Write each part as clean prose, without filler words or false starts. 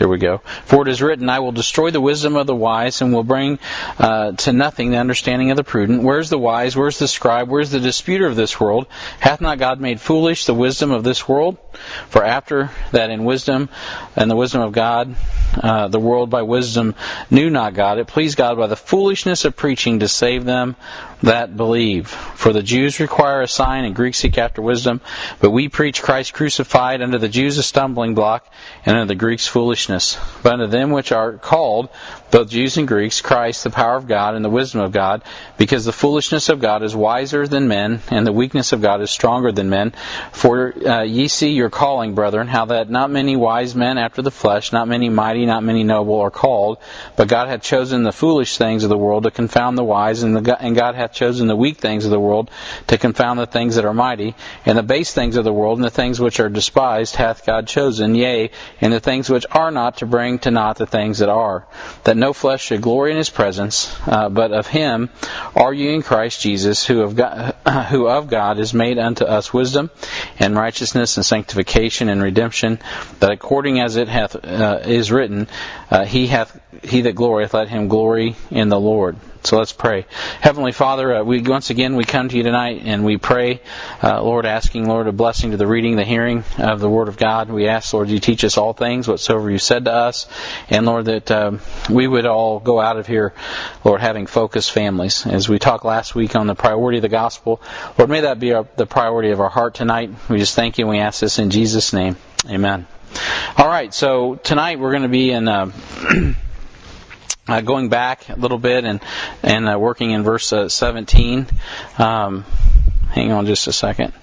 Here we go. For it is written, I will destroy the wisdom of the wise and will bring to nothing the understanding of the prudent. Where's the wise? Where's the scribe? Where's the disputer of this world? Hath not God made foolish the wisdom of this world? For after that in wisdom and the wisdom of God, the world by wisdom knew not God. It pleased God by the foolishness of preaching to save them that believe. For the Jews require a sign and Greeks seek after wisdom, but we preach Christ crucified, unto the Jews a stumbling block, and unto the Greeks foolishness. But unto them which are called, both Jews and Greeks, Christ the power of God and the wisdom of God, because the foolishness of God is wiser than men, and the weakness of God is stronger than men. For ye see your calling, brethren, how that not many wise men after the flesh, not many mighty, not many noble are called, but God hath chosen the foolish things of the world to confound the wise, and God hath chosen the weak things of the world to confound the things that are mighty, and the base things of the world, and the things which are despised hath God chosen, yea, and the things which are not, to bring to naught the things that are, that no flesh should glory in his presence, but of him are ye in Christ Jesus, who of God is made unto us wisdom, and righteousness, and sanctification, and redemption, that according as it hath is written, he that glorieth, let him glory in the Lord. So let's pray. Heavenly Father, we come to you tonight and we pray, Lord, asking, Lord, a blessing to the reading, the hearing of the Word of God. We ask, Lord, you teach us all things, whatsoever you said to us, and Lord, that we would all go out of here, Lord, having focused families. As we talked last week on the priority of the gospel, Lord, may that be the priority of our heart tonight. We just thank you and we ask this in Jesus' name. Amen. All right, so tonight we're going to be in going back a little bit and working in verse 17. Hang on just a second.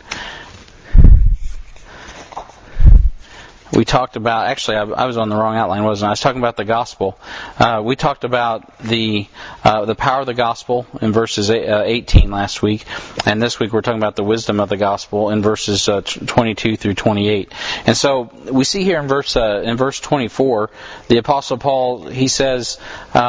We talked about, actually I was on the wrong outline, wasn't I? I was talking about the gospel. We talked about the power of the gospel in verses 18 last week, and this week we're talking about the wisdom of the gospel in verses 22 through 28. And so we see here in verse 24, the Apostle Paul, he says,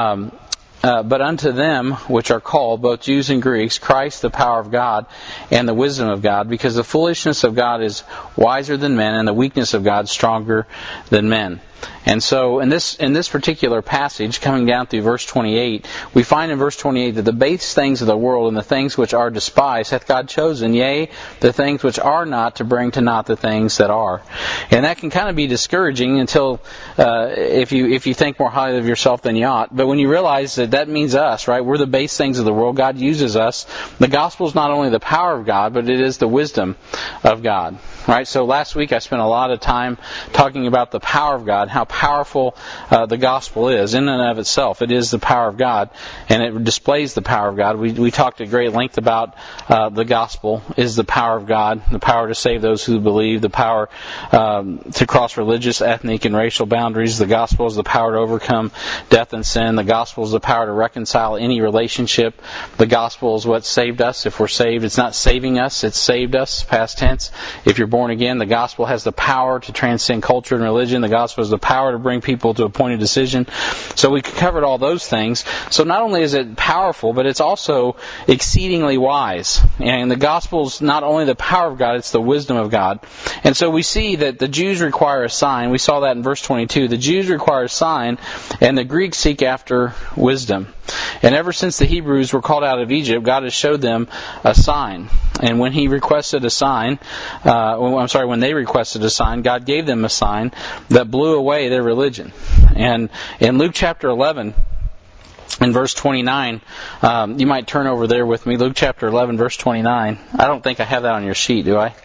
but unto them which are called, both Jews and Greeks, Christ the power of God and the wisdom of God, because the foolishness of God is wiser than men, and the weakness of God stronger than men. And so in this particular passage, coming down through verse 28, we find in verse 28 that the base things of the world and the things which are despised hath God chosen, yea, the things which are not, to bring to naught the things that are. And that can kind of be discouraging until if you think more highly of yourself than you ought. But when you realize that means us, right? We're the base things of the world. God uses us. The gospel is not only the power of God, but it is the wisdom of God. Right? So last week I spent a lot of time talking about the power of God, how powerful the gospel is in and of itself. It is the power of God, and it displays the power of God. We talked at great length about the gospel is the power of God, the power to save those who believe, the power to cross religious, ethnic, and racial boundaries. The gospel is the power to overcome death and sin. The gospel is the power to reconcile any relationship. The gospel is what saved us. If we're saved, it's not saving us, it's saved us, past tense. If you're born again, the gospel has the power to transcend culture and religion. The gospel has the power to bring people to a point of decision. So we covered all those things. So not only is it powerful, but it's also exceedingly wise. And the gospel is not only the power of God, it's the wisdom of God. And so we see that the Jews require a sign. We saw that in verse 22. The Jews require a sign, and the Greeks seek after wisdom. And ever since the Hebrews were called out of Egypt, God has showed them a sign. And when He requested a sign, when they requested a sign, God gave them a sign that blew away their religion. And in Luke chapter 11, in verse 29, you might turn over there with me. Luke chapter 11, verse 29. I don't think I have that on your sheet, do I?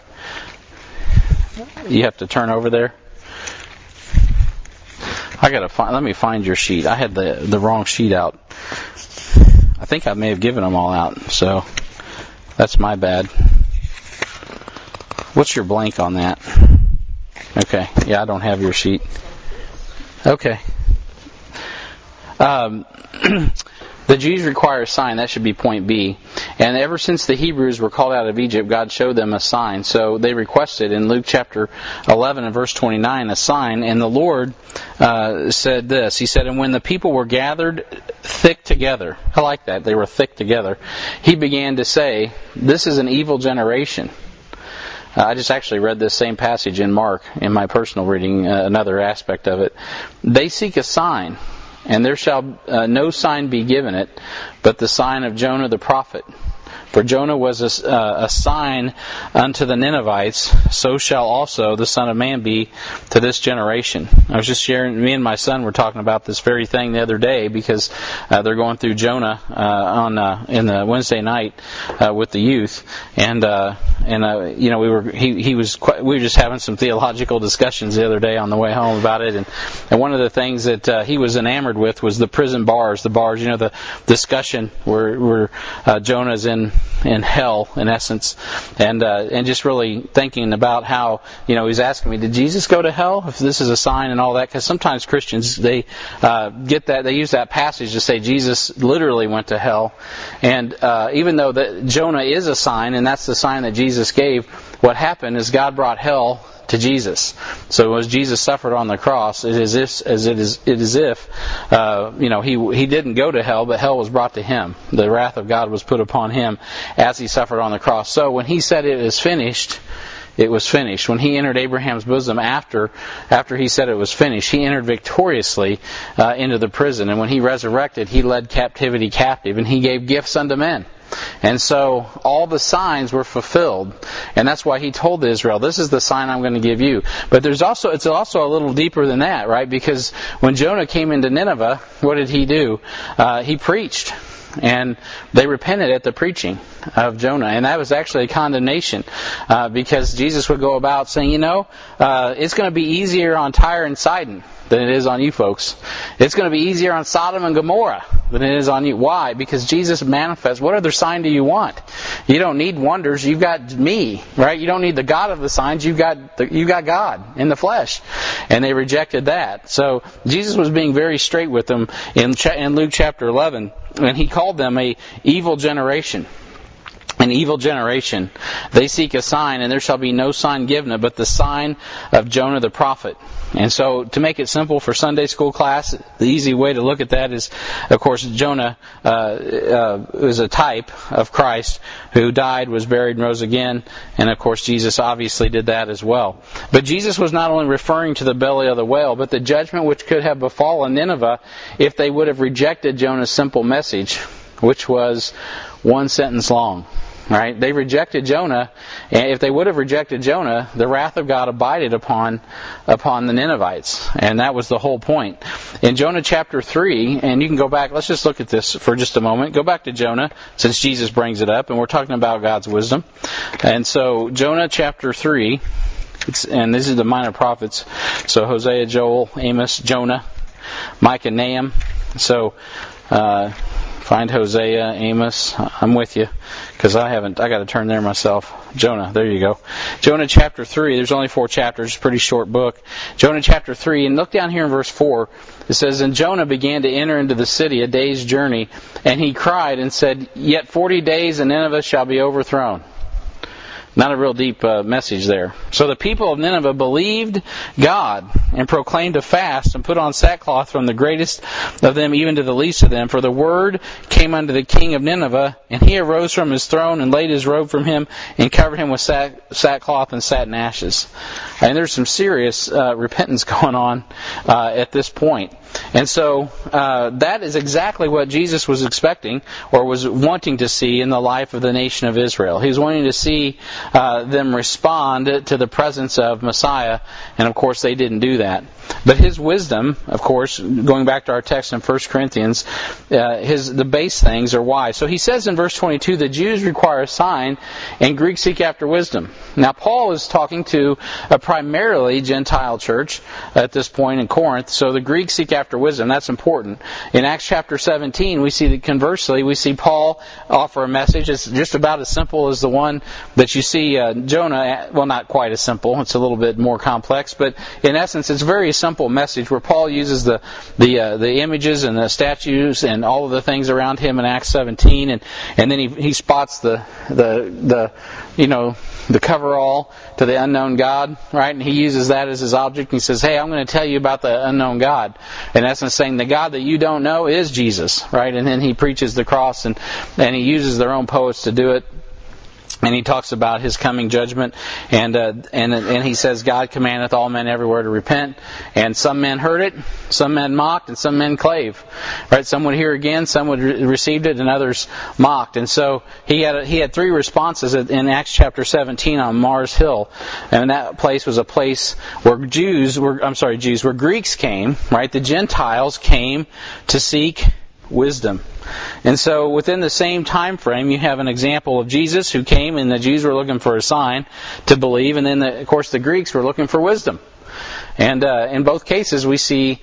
You have to turn over there. Let me find your sheet. I had the wrong sheet out. I think I may have given them all out, so that's my bad. What's your blank on that? Okay, yeah, I don't have your sheet. Okay. The Jews require a sign. That should be point B. And ever since the Hebrews were called out of Egypt, God showed them a sign. So they requested in Luke chapter 11 and verse 29 a sign. And the Lord said this. He said, and when the people were gathered thick together, I like that, they were thick together, He began to say, this is an evil generation. I just actually read this same passage in Mark in my personal reading, another aspect of it. They seek a sign, and there shall no sign be given it, but the sign of Jonah the prophet. For Jonah was a sign unto the Ninevites, so shall also the Son of Man be to this generation. I was just sharing, me and my son were talking about this very thing the other day because they're going through Jonah in the Wednesday night with the youth, and we were just having some theological discussions the other day on the way home about it, and one of the things that he was enamored with was the prison bars, the discussion where Jonah's in hell, in essence, and just really thinking about how, he's asking me, did Jesus go to hell? If this is a sign and all that, because sometimes Christians, they they use that passage to say Jesus literally went to hell, and even though that Jonah is a sign, and that's the sign that Jesus gave, what happened is God brought hell to Jesus. So as Jesus suffered on the cross, it is as if he didn't go to hell, but hell was brought to him. The wrath of God was put upon him as he suffered on the cross. So when he said it is finished, it was finished. When he entered Abraham's bosom after he said it was finished, he entered victoriously into the prison. And when he resurrected, he led captivity captive, and he gave gifts unto men. And so all the signs were fulfilled, and that's why he told Israel, this is the sign I'm going to give you. But it's also a little deeper than that, right? Because when Jonah came into Nineveh, what did he do? He preached. And they repented at the preaching of Jonah. And that was actually a condemnation because Jesus would go about saying, it's going to be easier on Tyre and Sidon than it is on you folks. It's going to be easier on Sodom and Gomorrah than it is on you. Why? Because Jesus manifests. What other sign do you want? You don't need wonders. You've got me, right? You don't need the God of the signs. You've got God in the flesh. And they rejected that. So Jesus was being very straight with them in Luke chapter 11. And he called them a evil generation. An evil generation. They seek a sign, and there shall be no sign given it, but the sign of Jonah the prophet. And so, to make it simple for Sunday school class, the easy way to look at that is, of course, Jonah is a type of Christ who died, was buried, and rose again. And of course, Jesus obviously did that as well. But Jesus was not only referring to the belly of the whale, but the judgment which could have befallen Nineveh if they would have rejected Jonah's simple message, which was one sentence long. Right? They rejected Jonah, and if they would have rejected Jonah, the wrath of God abided upon the Ninevites. And that was the whole point. In Jonah chapter 3, and you can go back, let's just look at this for just a moment. Go back to Jonah, since Jesus brings it up, and we're talking about God's wisdom. And so, Jonah chapter 3, and this is the minor prophets. So, Hosea, Joel, Amos, Jonah, Micah, Nahum. So, find Hosea, Amos. I'm with you, because I got to turn there myself. Jonah, there you go. Jonah chapter 3, there's only 4 chapters, it's a pretty short book. Jonah chapter 3, and look down here in verse 4. It says, And Jonah began to enter into the city a day's journey, and he cried and said, Yet 40 days and Nineveh shall be overthrown. Not a real deep message there. So the people of Nineveh believed God and proclaimed a fast and put on sackcloth from the greatest of them even to the least of them. For the word came unto the king of Nineveh, and he arose from his throne and laid his robe from him and covered him with sackcloth and sat in ashes. And there's some serious repentance going on at this point. And so that is exactly what Jesus was expecting or was wanting to see in the life of the nation of Israel. He was wanting to see them respond to the presence of Messiah, and of course they didn't do that. But his wisdom, of course, going back to our text in 1 Corinthians, the base things are wise. So he says in verse 22, the Jews require a sign and Greeks seek after wisdom. Now Paul is talking to a primarily Gentile church at this point in Corinth, so the Greeks seek after wisdom. That's important. In Acts chapter 17, we see that conversely, we see Paul offer a message. It's just about as simple as the one that you see Jonah, well, not quite as simple. It's a little bit more complex, but in essence, it's a very simple message where Paul uses the images and the statues and all of the things around him in Acts 17, and then he spots the coverall to the unknown God, right? And he uses that as his object. And he says, hey, I'm going to tell you about the unknown God. In essence, saying the God that you don't know is Jesus, right? And then he preaches the cross, and he uses their own poets to do it. And he talks about his coming judgment, and he says, God commandeth all men everywhere to repent. And some men heard it, some men mocked, and some men clave. Right? Some would hear again, some would received it, and others mocked. And so he had three responses in Acts chapter 17 on Mars Hill, and that place was a place where where Greeks came. Right? The Gentiles came to seek wisdom. And so within the same time frame, you have an example of Jesus who came, and the Jews were looking for a sign to believe, and then of course the Greeks were looking for wisdom. And in both cases we see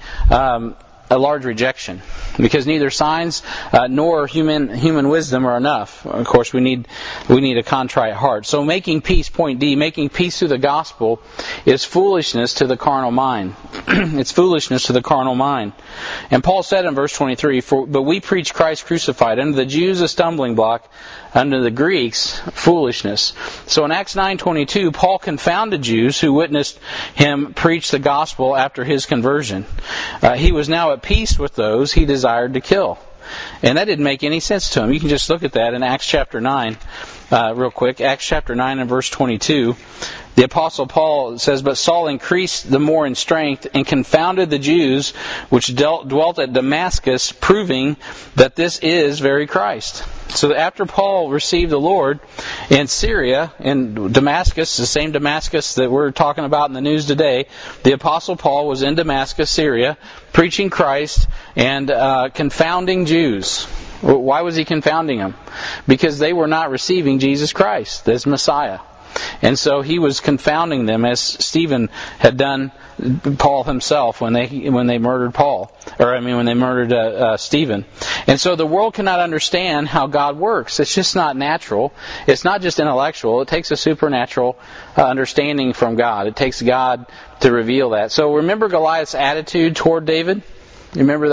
a large rejection, because neither signs nor human wisdom are enough. Of course, we need a contrite heart. So making peace, point D, making peace through the gospel is foolishness to the carnal mind. It's foolishness to the carnal mind. And Paul said in verse 23, but we preach Christ crucified, unto the Jews a stumbling block, unto the Greeks foolishness. So in Acts 9:22, Paul confounded Jews who witnessed him preach the gospel after his conversion. He was now at peace with those he desired to kill. And that didn't make any sense to him. You can just look at that in Acts chapter 9 real quick. Acts chapter 9 and verse 22. The Apostle Paul says, but Saul increased the more in strength and confounded the Jews which dwelt at Damascus, proving that this is very Christ. So after Paul received the Lord in Syria, in Damascus, the same Damascus that we're talking about in the news today, the Apostle Paul was in Damascus, Syria, preaching Christ and confounding Jews. Why was he confounding them? Because they were not receiving Jesus Christ as Messiah. And so he was confounding them, as Stephen had done Paul himself when they murdered when they murdered Stephen. And so the world cannot understand how God works. It's just not natural. It's not just intellectual. It takes a supernatural understanding from God. It takes God to reveal that. So remember Goliath's attitude toward David? You remember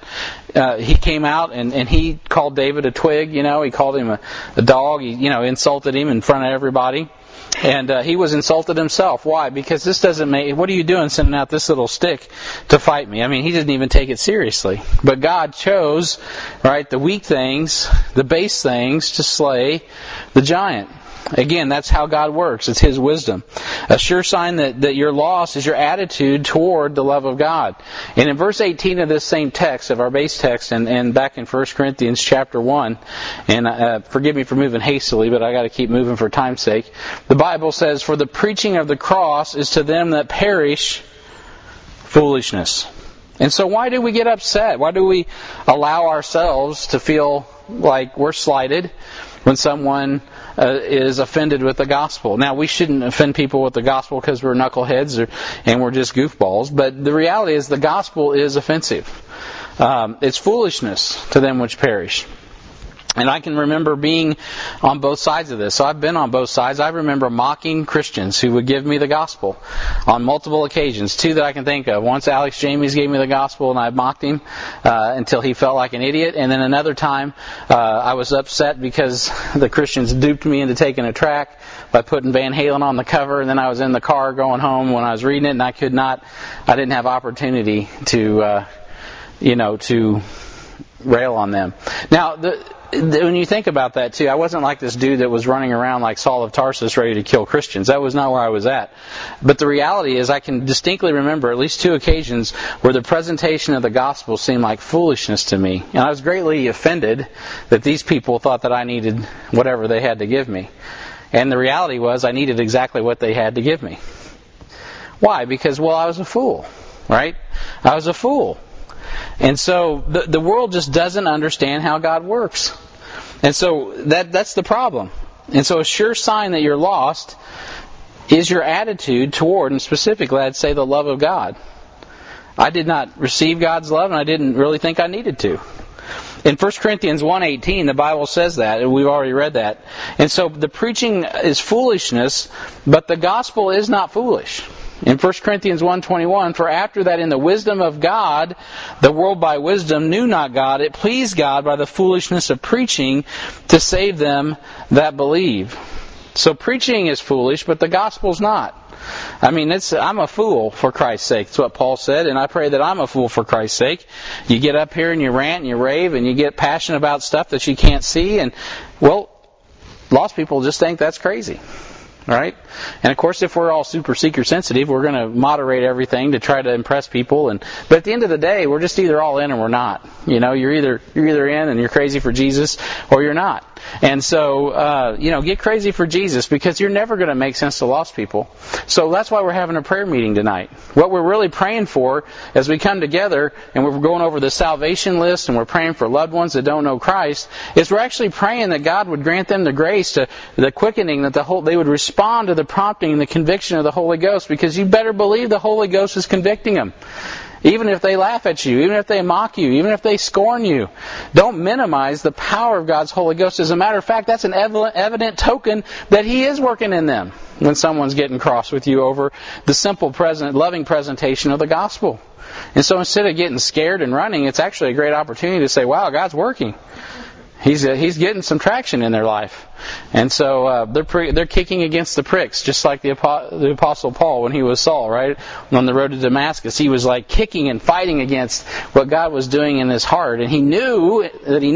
that? He came out and he called David a twig. He called him a dog. He insulted him in front of everybody. And he was insulted himself. Why? Because this doesn't make... What are you doing sending out this little stick to fight me? I mean, he didn't even take it seriously. But God chose, right, the weak things, the base things, to slay the giant. Again, that's how God works. It's His wisdom. A sure sign that you're lost is your attitude toward the love of God. And in verse 18 of this same text, of our base text, and back in 1 Corinthians chapter 1, and forgive me for moving hastily, but I got to keep moving for time's sake. The Bible says, for the preaching of the cross is to them that perish foolishness. And so why do we get upset? Why do we allow ourselves to feel like we're slighted when someone is offended with the gospel? Now, we shouldn't offend people with the gospel because we're knuckleheads and we're just goofballs. But the reality is the gospel is offensive. It's foolishness to them which perish. And I can remember being on both sides of this. So I've been on both sides. I remember mocking Christians who would give me the gospel on multiple occasions. Two that I can think of. Once Alex Jamies gave me the gospel and I mocked him until he felt like an idiot. And then another time I was upset because the Christians duped me into taking a track by putting Van Halen on the cover. And then I was in the car going home when I was reading it, and I didn't have opportunity to rail on them. Now, when you think about that too, I wasn't like this dude that was running around like Saul of Tarsus ready to kill Christians. That was not where I was at. But the reality is I can distinctly remember at least two occasions where the presentation of the gospel seemed like foolishness to me. And I was greatly offended that these people thought that I needed whatever they had to give me. And the reality was I needed exactly what they had to give me. Why? Because, I was a fool. Right? I was a fool. And so the world just doesn't understand how God works. And so that's the problem. And so a sure sign that you're lost is your attitude toward, and specifically I'd say the love of God. I did not receive God's love, and I didn't really think I needed to. In 1 Corinthians 1:18, the Bible says that, and we've already read that. And so the preaching is foolishness, but the gospel is not foolish. In 1 Corinthians 1:21, for after that in the wisdom of God, the world by wisdom knew not God, it pleased God by the foolishness of preaching to save them that believe. So preaching is foolish, but the gospel's not. I mean, I'm a fool for Christ's sake. That's what Paul said, and I pray that I'm a fool for Christ's sake. You get up here and you rant and you rave and you get passionate about stuff that you can't see, and, lost people just think that's crazy. Right? And of course, if we're all super seeker sensitive, we're going to moderate everything to try to impress people. But at the end of the day, we're just either all in or we're not. You're either in and you're crazy for Jesus, or you're not. And so, get crazy for Jesus, because you're never going to make sense to lost people. So that's why we're having a prayer meeting tonight. What we're really praying for as we come together and we're going over the salvation list and we're praying for loved ones that don't know Christ, is we're actually praying that God would grant them the grace to the quickening, that they would respond to the prompting and the conviction of the Holy Ghost, because you better believe the Holy Ghost is convicting them. Even if they laugh at you, even if they mock you, even if they scorn you, don't minimize the power of God's Holy Ghost. As a matter of fact, that's an evident token that He is working in them when someone's getting cross with you over the simple, loving presentation of the gospel. And so instead of getting scared and running, it's actually a great opportunity to say, wow, God's working. He's getting some traction in their life. And so they're kicking against the pricks, just like the Apostle Paul when he was Saul, right? On the road to Damascus, he was like kicking and fighting against what God was doing in his heart. And he knew,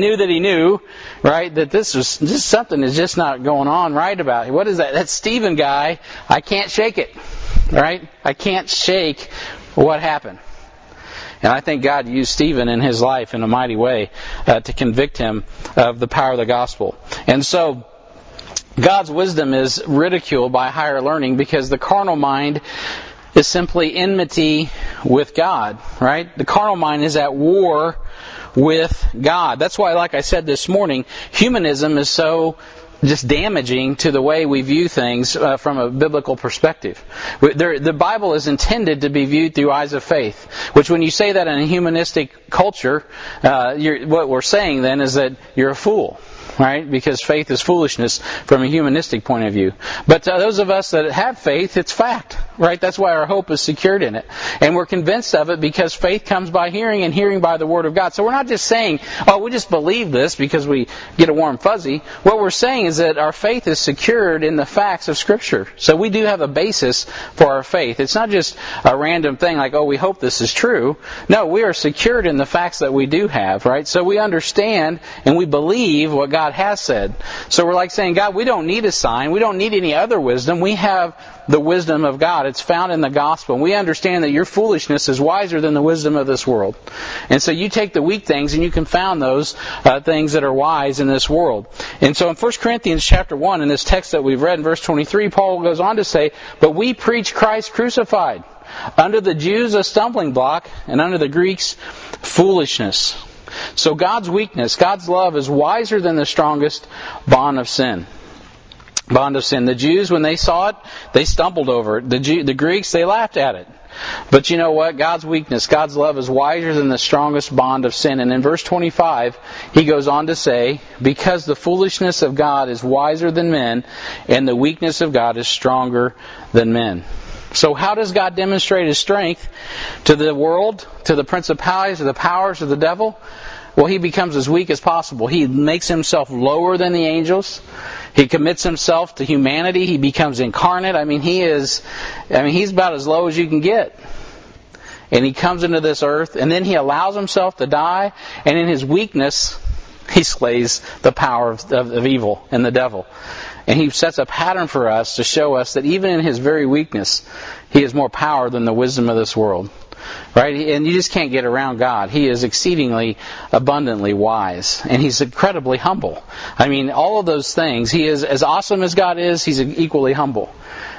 right, that this was just something is just not going on right about it. What is that? That Stephen guy, I can't shake it, right? I can't shake what happened. And I think God used Stephen in his life in a mighty way to convict him of the power of the gospel. And so God's wisdom is ridiculed by higher learning, because the carnal mind is simply enmity with God, right? The carnal mind is at war with God. That's why, like I said this morning, humanism is so just damaging to the way we view things from a biblical perspective. The Bible is intended to be viewed through eyes of faith, which when you say that in a humanistic culture, what we're saying then is that you're a fool. Right? Because faith is foolishness from a humanistic point of view. But to those of us that have faith, it's fact. Right? That's why our hope is secured in it. And we're convinced of it because faith comes by hearing, and hearing by the Word of God. So we're not just saying, we just believe this because we get a warm fuzzy. What we're saying is that our faith is secured in the facts of Scripture. So we do have a basis for our faith. It's not just a random thing like, we hope this is true. No, we are secured in the facts that we do have. Right? So we understand and we believe what God has said. So we're like saying, God, we don't need a sign. We don't need any other wisdom. We have the wisdom of God. It's found in the gospel. And we understand that your foolishness is wiser than the wisdom of this world. And so you take the weak things and you confound those things that are wise in this world. And so in 1 Corinthians chapter 1, in this text that we've read in verse 23, Paul goes on to say, but we preach Christ crucified, unto the Jews a stumbling block, and unto the Greeks foolishness. So God's weakness, God's love is wiser than the strongest bond of sin. Bond of sin. The Jews, when they saw it, they stumbled over it. The Greeks, they laughed at it. But you know what? God's weakness, God's love is wiser than the strongest bond of sin. And in verse 25, he goes on to say, because the foolishness of God is wiser than men, and the weakness of God is stronger than men. So how does God demonstrate His strength to the world, to the principalities, to the powers of the devil? Well, He becomes as weak as possible. He makes Himself lower than the angels. He commits Himself to humanity. He becomes incarnate. He's about as low as you can get. And He comes into this earth, and then He allows Himself to die, and in His weakness, He slays the power of evil and the devil. And He sets a pattern for us to show us that even in His very weakness, He has more power than the wisdom of this world. Right? And you just can't get around God. He is exceedingly abundantly wise. And He's incredibly humble. All of those things. He is as awesome as God is, He's equally humble.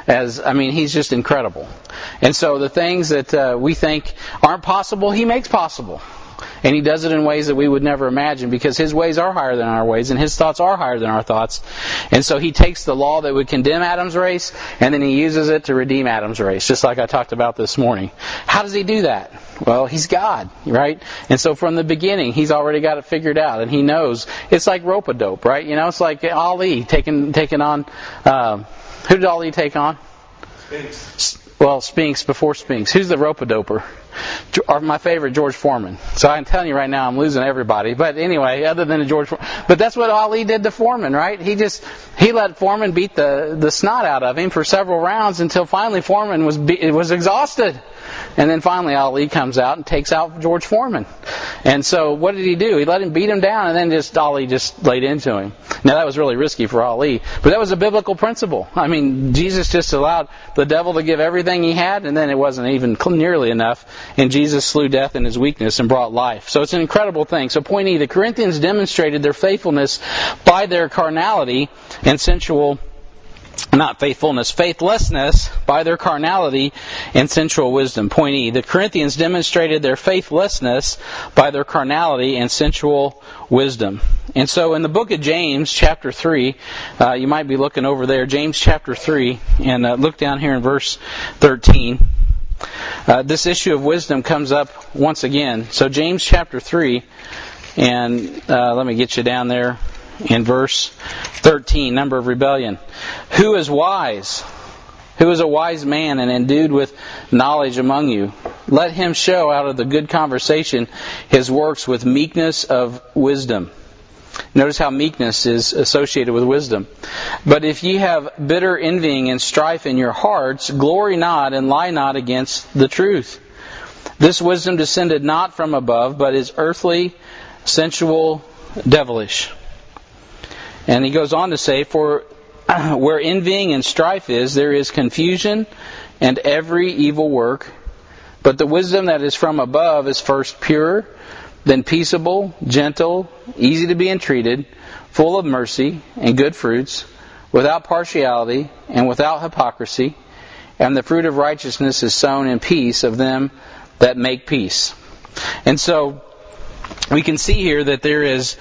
He's just incredible. And so the things that we think aren't possible, He makes possible. And He does it in ways that we would never imagine, because His ways are higher than our ways and His thoughts are higher than our thoughts. And so He takes the law that would condemn Adam's race and then He uses it to redeem Adam's race, just like I talked about this morning. How does He do that? Well, He's God, right? And so from the beginning, He's already got it figured out, and He knows. It's like rope-a-dope, right? It's like Ali taking on... who did Ali take on? Spinks. Well, Spinks before Spinks. Who's the rope-a-doper? My favorite, George Foreman. So I'm telling you right now, I'm losing everybody. But anyway, other than George Foreman. But that's what Ali did to Foreman, right? He let Foreman beat the snot out of him for several rounds until finally Foreman was exhausted. And then finally Ali comes out and takes out George Foreman. And so what did he do? He let him beat him down, and then Ali just laid into him. Now that was really risky for Ali, but that was a biblical principle. I mean, Jesus just allowed the devil to give everything he had, and then it wasn't even nearly enough, and Jesus slew death in his weakness and brought life. So it's an incredible thing. So point E, the Corinthians demonstrated their faithfulness by their carnality and faithlessness by their carnality and sensual wisdom. Point E, the Corinthians demonstrated their faithlessness by their carnality and sensual wisdom. And so in the book of James, chapter 3, you might be looking over there, James chapter 3, and look down here in verse 13. This issue of wisdom comes up once again. So James chapter 3, and let me get you down there. In verse 13, number of rebellion. Who is wise? Who is a wise man and endued with knowledge among you? Let him show out of the good conversation his works with meekness of wisdom. Notice how meekness is associated with wisdom. But if ye have bitter envying and strife in your hearts, glory not and lie not against the truth. This wisdom descended not from above, but is earthly, sensual, devilish. And he goes on to say, for where envying and strife is, there is confusion and every evil work. But the wisdom that is from above is first pure, then peaceable, gentle, easy to be entreated, full of mercy and good fruits, without partiality and without hypocrisy. And the fruit of righteousness is sown in peace of them that make peace. And so we can see here that there is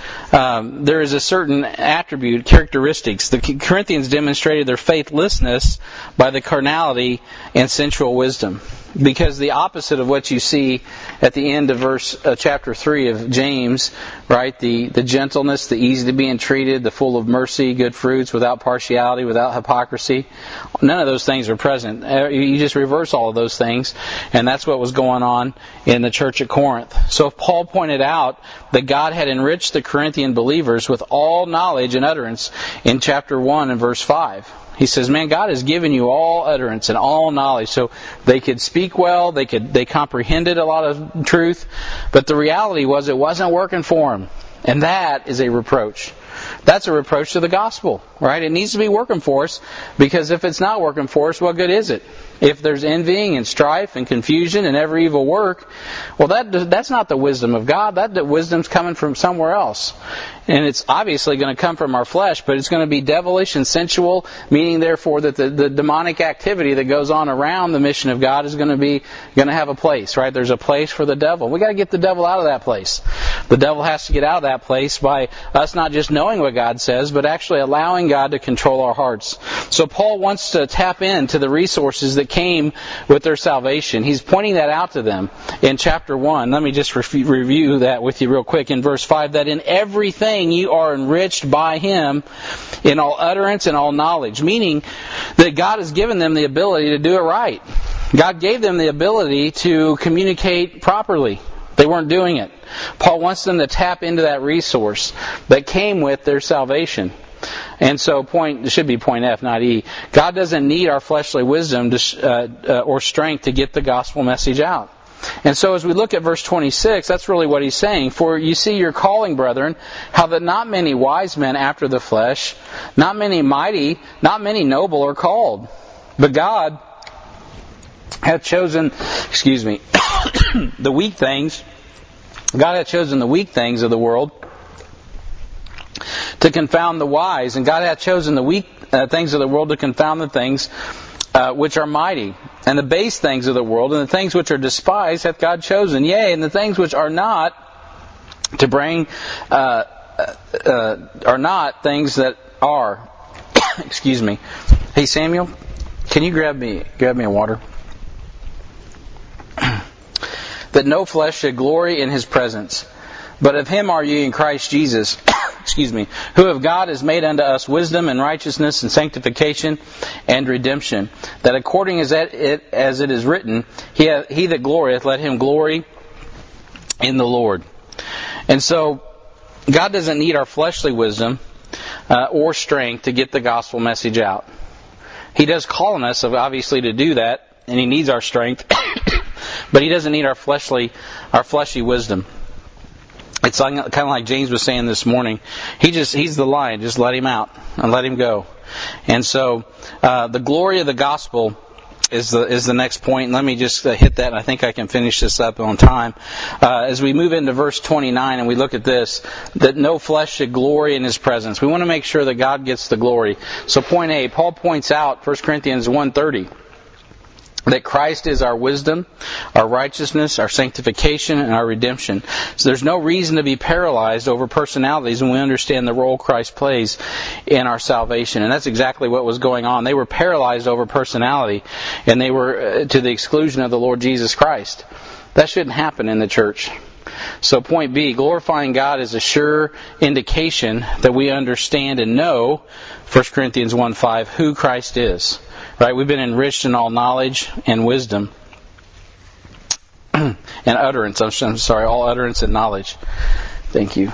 a certain attribute, characteristics. The Corinthians demonstrated their faithlessness by the carnality and sensual wisdom. Because the opposite of what you see at the end of chapter 3 of James, right? The gentleness, the easy to be entreated, the full of mercy, good fruits, without partiality, without hypocrisy. None of those things are present. You just reverse all of those things, and that's what was going on in the church at Corinth. So Paul pointed out that God had enriched the Corinthian believers with all knowledge and utterance in chapter 1 and verse 5. He says, man, God has given you all utterance and all knowledge. So they could speak well, they comprehended a lot of truth, but the reality was it wasn't working for them. And that is a reproach. That's a reproach to the gospel, right? It needs to be working for us, because if it's not working for us, what good is it? If there's envying and strife and confusion and every evil work, well, that's not the wisdom of God. That wisdom's coming from somewhere else. And it's obviously going to come from our flesh, but it's going to be devilish and sensual, meaning therefore that the demonic activity that goes on around the mission of God is going to have a place, right? There's a place for the devil. We got to get the devil out of that place. The devil has to get out of that place by us not just knowing what God says, but actually allowing God to control our hearts. So Paul wants to tap into the resources that came with their salvation. He's pointing that out to them in chapter 1. Let me just review that with you real quick in verse 5, that in everything you are enriched by Him in all utterance and all knowledge, meaning that God has given them the ability to do it right. God gave them the ability to communicate properly. They weren't doing it. Paul wants them to tap into that resource that came with their salvation. And so it should be point F, not E. God doesn't need our fleshly wisdom or strength to get the gospel message out. And so as we look at verse 26, that's really what he's saying. For you see your calling, brethren, how that not many wise men after the flesh, not many mighty, not many noble are called. But God hath chosen, the weak things. God hath chosen the weak things of the world to confound the wise, and God hath chosen the weak things of the world to confound the things which are mighty, and the base things of the world, and the things which are despised hath God chosen, yea, and the things which are not, to bring are not things that are. Excuse me. Hey Samuel, can you grab me a water? That no flesh should glory in His presence. But of Him are ye in Christ Jesus, who of God is made unto us wisdom and righteousness and sanctification and redemption, that according as it is written, he that glorieth, let him glory in the Lord. And so, God doesn't need our fleshly wisdom or strength to get the gospel message out. He does call on us, obviously, to do that, and He needs our strength. But He doesn't need our fleshly wisdom. It's kind of like James was saying this morning. He's the lion. Just let Him out and let Him go. And so the glory of the gospel is the next point. Let me just hit that, and I think I can finish this up on time. As we move into verse 29 and we look at this, that no flesh should glory in His presence. We want to make sure that God gets the glory. So point A, Paul points out, 1 Corinthians 1:30, that Christ is our wisdom, our righteousness, our sanctification, and our redemption. So there's no reason to be paralyzed over personalities when we understand the role Christ plays in our salvation. And that's exactly what was going on. They were paralyzed over personality, and they were to the exclusion of the Lord Jesus Christ. That shouldn't happen in the church. So point B, glorifying God is a sure indication that we understand and know, 1 Corinthians 1:5, who Christ is. Right? We've been enriched in all knowledge and wisdom and utterance. I'm sorry, all utterance and knowledge. Thank you.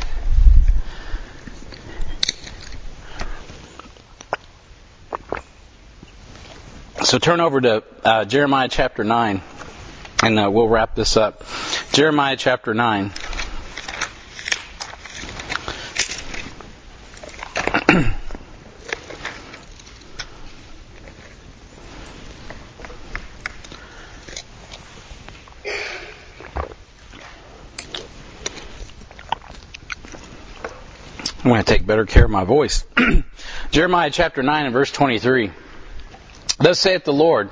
So turn over to Jeremiah chapter 9, and we'll wrap this up. Jeremiah chapter 9. I'm going to take better care of my voice. Jeremiah chapter 9 and verse 23. Thus saith the Lord,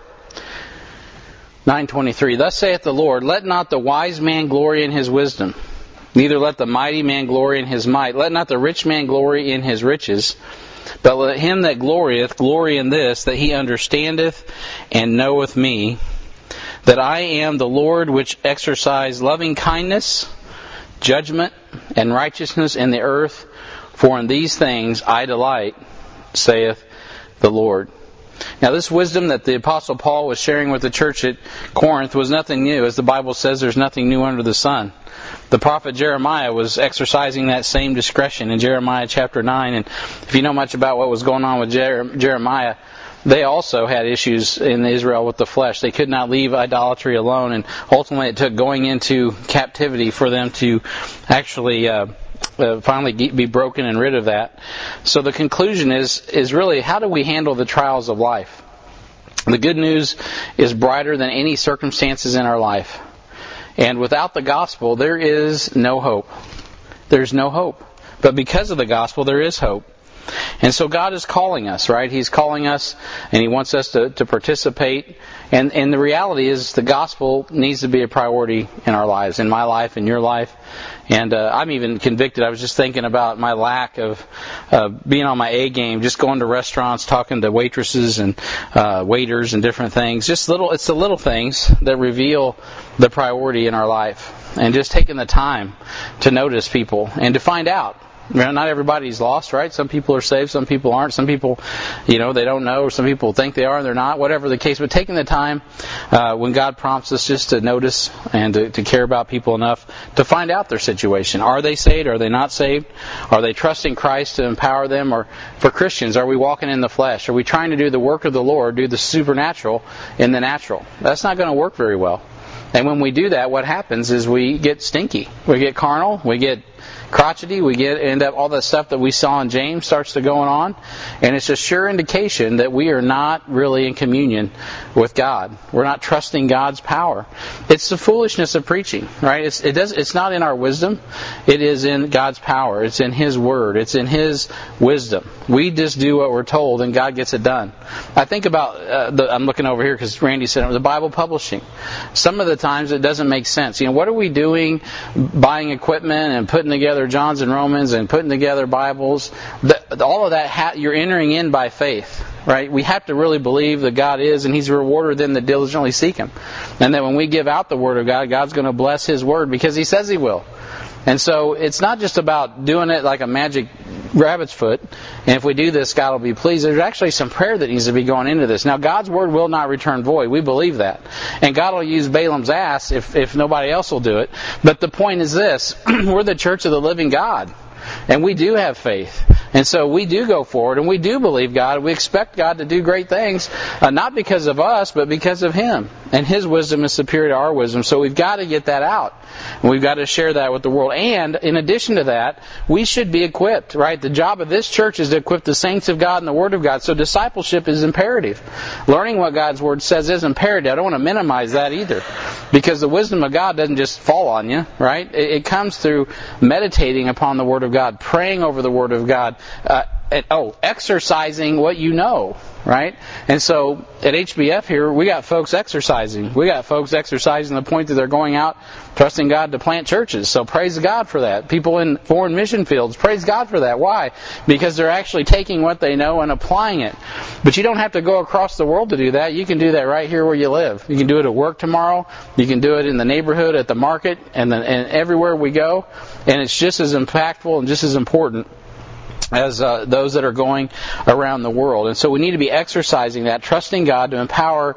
9:23. Thus saith the Lord, let not the wise man glory in his wisdom, neither let the mighty man glory in his might. Let not the rich man glory in his riches, but let him that glorieth glory in this, that he understandeth and knoweth me, that I am the Lord which exercise loving kindness, judgment, and righteousness in the earth. For in these things I delight, saith the Lord. Now this wisdom that the Apostle Paul was sharing with the church at Corinth was nothing new. As the Bible says, there's nothing new under the sun. The prophet Jeremiah was exercising that same discretion in Jeremiah chapter 9. And if you know much about what was going on with Jeremiah, they also had issues in Israel with the flesh. They could not leave idolatry alone. And ultimately it took going into captivity for them to actually finally be broken and rid of that. So the conclusion is really, how do we handle the trials of life? The good news is brighter than any circumstances in our life. And without the gospel, there is no hope. There's no hope. But because of the gospel, there is hope. And so God is calling us, right? He's calling us, and He wants us to participate. And the reality is the gospel needs to be a priority in our lives, in my life, in your life. And I'm even convicted. I was just thinking about my lack of being on my A game, just going to restaurants, talking to waitresses and waiters and different things. It's the little things that reveal the priority in our life. And just taking the time to notice people and to find out. Not everybody's lost, right? Some people are saved, some people aren't. Some people, they don't know. Some people think they are and they're not. Whatever the case. But taking the time when God prompts us just to notice and to care about people enough to find out their situation. Are they saved? Are they not saved? Are they trusting Christ to empower them? Or for Christians, are we walking in the flesh? Are we trying to do the work of the Lord, do the supernatural in the natural? That's not going to work very well. And when we do that, what happens is we get stinky. We get carnal. We get crotchety. We end up all the stuff that we saw in James starts to going on, and it's a sure indication that we are not really in communion with God. We're not trusting God's power. It's the foolishness of preaching, right? It's not in our wisdom. It is in God's power. It's in His Word. It's in His wisdom. We just do what we're told, and God gets it done. I think about I'm looking over here because Randy said it, the Bible publishing. Some of the times it doesn't make sense. What are we doing? Buying equipment and putting together Johns and Romans and putting together Bibles. All of that you're entering in by faith, right? We have to really believe that God is, and He's a rewarder of them that diligently seek Him. And that when we give out the Word of God, God's going to bless His Word because He says He will. And so it's not just about doing it like a magic rabbit's foot, and if we do this, God will be pleased. There's actually some prayer that needs to be going into this. Now, God's Word will not return void. We believe that. And God will use Balaam's ass if nobody else will do it. But the point is this. We're the church of the living God. And we do have faith. And so we do go forward, and we do believe God. We expect God to do great things, not because of us, but because of Him. And His wisdom is superior to our wisdom. So we've got to get that out. And we've got to share that with the world. And in addition to that, we should be equipped, right? The job of this church is to equip the saints of God and the Word of God. So discipleship is imperative. Learning what God's Word says is imperative. I don't want to minimize that either. Because the wisdom of God doesn't just fall on you, right? It comes through meditating upon the Word of God, praying over the Word of God, exercising what you know, right? And so at HBF here, we got folks exercising. We got folks exercising to the point that they're going out trusting God to plant churches. So praise God for that. People in foreign mission fields, praise God for that. Why? Because they're actually taking what they know and applying it. But you don't have to go across the world to do that. You can do that right here where you live. You can do it at work tomorrow. You can do it in the neighborhood, at the market, and everywhere we go. And it's just as impactful and just as important as those that are going around the world. And so we need to be exercising that, trusting God to empower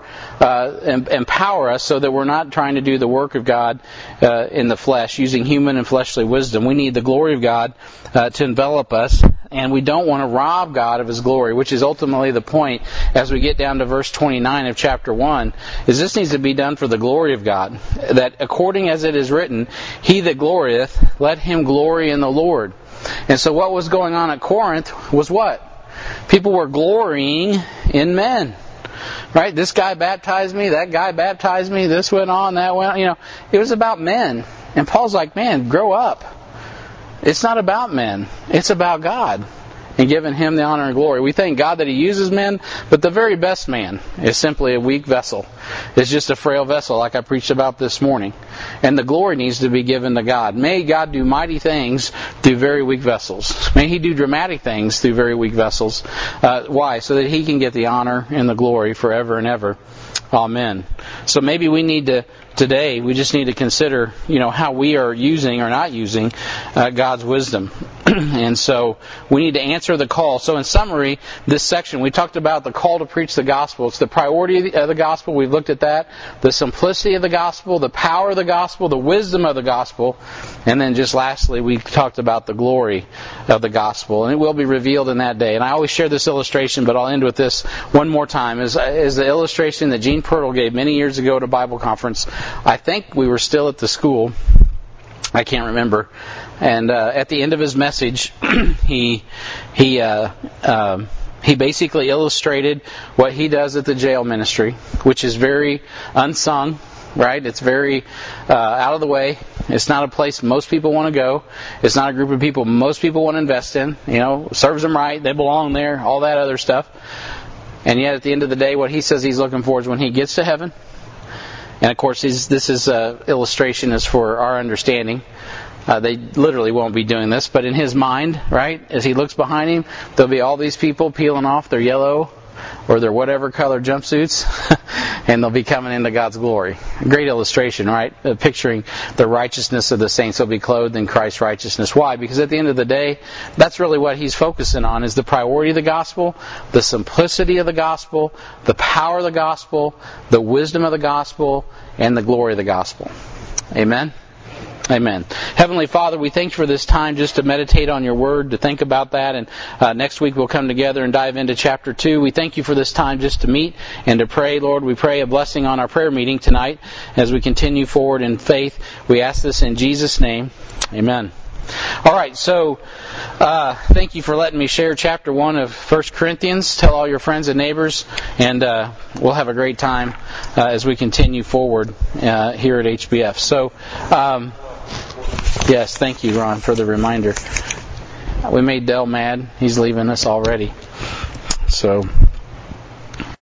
us so that we're not trying to do the work of God in the flesh, using human and fleshly wisdom. We need the glory of God to envelop us, and we don't want to rob God of His glory, which is ultimately the point as we get down to verse 29 of chapter 1, is this needs to be done for the glory of God, that according as it is written, He that glorieth, let him glory in the Lord. And so what was going on at Corinth was what? People were glorying in men. Right? This guy baptized me, that guy baptized me, this went on, that went on. It was about men. And Paul's like, man, grow up. It's not about men. It's about God and giving Him the honor and glory. We thank God that He uses men, but the very best man is simply a weak vessel. It's just a frail vessel like I preached about this morning. And the glory needs to be given to God. May God do mighty things through very weak vessels. May He do dramatic things through very weak vessels. Why? So that He can get the honor and the glory forever and ever. Amen. So maybe we need to, today, we just need to consider, how we are using or not using God's wisdom. And so we need to answer the call. So in summary, this section, we talked about the call to preach the gospel. It's the priority of the gospel. We've looked at that. The simplicity of the gospel, the power of the gospel, the wisdom of the gospel. And then just lastly, we talked about the glory of the gospel. And it will be revealed in that day. And I always share this illustration, but I'll end with this one more time. Is the illustration that Gene Pirtle gave many years ago at a Bible conference. I think we were still at the school. I can't remember. And at the end of his message, he basically illustrated what he does at the jail ministry, which is very unsung, right? It's very out of the way. It's not a place most people want to go. It's not a group of people most people want to invest in. Serves them right. They belong there. All that other stuff. And yet, at the end of the day, what he says he's looking for is when he gets to heaven. And of course, this is illustration is for our understanding. They literally won't be doing this, but in his mind, right, as he looks behind him, there'll be all these people peeling off their yellow or their whatever color jumpsuits, and they'll be coming into God's glory. Great illustration, right? Picturing the righteousness of the saints will be clothed in Christ's righteousness. Why? Because at the end of the day, that's really what he's focusing on, is the priority of the gospel, the simplicity of the gospel, the power of the gospel, the wisdom of the gospel, and the glory of the gospel. Amen? Amen. Heavenly Father, we thank you for this time just to meditate on your word, to think about that, and next week we'll come together and dive into chapter 2. We thank you for this time just to meet and to pray. Lord, we pray a blessing on our prayer meeting tonight as we continue forward in faith. We ask this in Jesus' name. Amen. All right, so thank you for letting me share chapter 1 of 1 Corinthians. Tell all your friends and neighbors, and we'll have a great time as we continue forward here at HBF. So, yes, thank you, Ron, for the reminder. We made Dell mad. He's leaving us already. So...